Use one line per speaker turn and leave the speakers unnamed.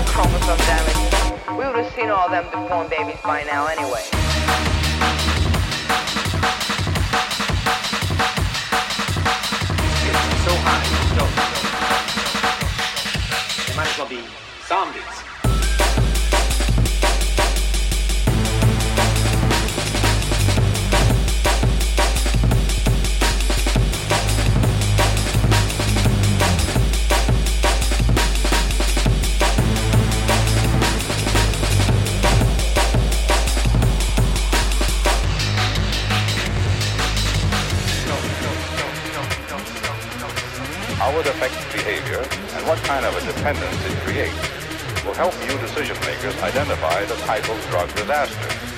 chromosome damage. We would have seen all them deformed babies by now anyway.
It's so high, they might as well be zombies.
How it affects behavior and what kind of a dependence it creates will help you decision makers identify the type of drug disaster.